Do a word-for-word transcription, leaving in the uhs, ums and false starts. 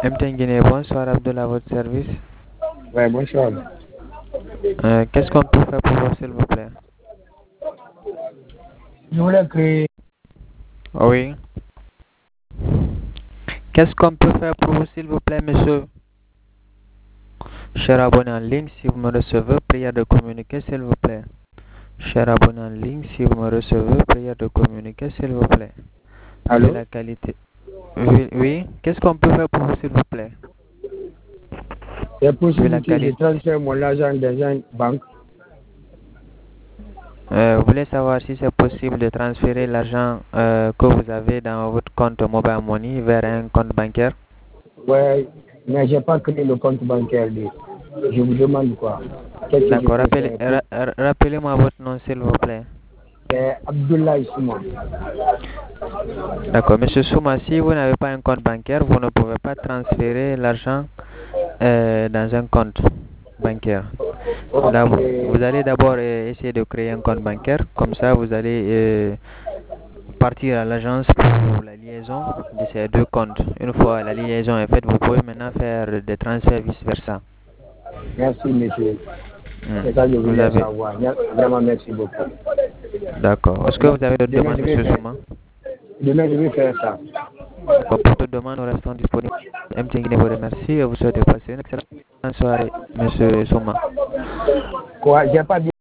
M T N Guinée, bonsoir Abdullah, à votre service. Ouais, bonsoir. Euh, Qu'est-ce qu'on peut faire pour vous, s'il vous plaît? Je voulais créer. Oui. Qu'est-ce qu'on peut faire pour vous, s'il vous plaît, monsieur? Cher abonné en ligne, si vous me recevez, prière de communiquer, s'il vous plaît. Cher abonné en ligne, si vous me recevez, prière de communiquer, s'il vous plaît. Vu Allô? la qualité. Oui, oui. Qu'est-ce qu'on peut faire pour vous, s'il vous plaît? C'est Vu la possible que je qualité. transfère mon argent dans une banque. Euh, vous voulez savoir si c'est possible de transférer l'argent euh, que vous avez dans votre compte Mobile Money vers un compte bancaire? Ouais, mais je n'ai pas créé le compte bancaire. lui. Je vous demande quoi? Qu'est-ce que je D'accord. peux Rappelez, faire pour... ra- ra- rappelez-moi votre nom, s'il vous plaît. C'est Abdullah Issouma. D'accord. Monsieur Souma, si vous n'avez pas un compte bancaire, vous ne pouvez pas transférer l'argent euh, dans un compte bancaire. D'abord, Ok. vous allez d'abord euh, essayer de créer un compte bancaire. Comme ça, vous allez euh, partir à l'agence pour la liaison de ces deux comptes. Une fois la liaison est faite, vous pouvez maintenant faire des transferts vice-versa. Merci, monsieur. Hmm. C'est ça que je Vous voulais avez. savoir. Vraiment, merci beaucoup. D'accord. Est-ce que Donc, vous avez d'autres demain, demandes, je vais monsieur faire, Souma? demain, je vais faire ça. D'accord. Pour toute demande, nous restons disponibles. M T N Guinée vous remercie et vous souhaite de passer une excellente soirée, monsieur Souma. Quoi? J'ai pas bien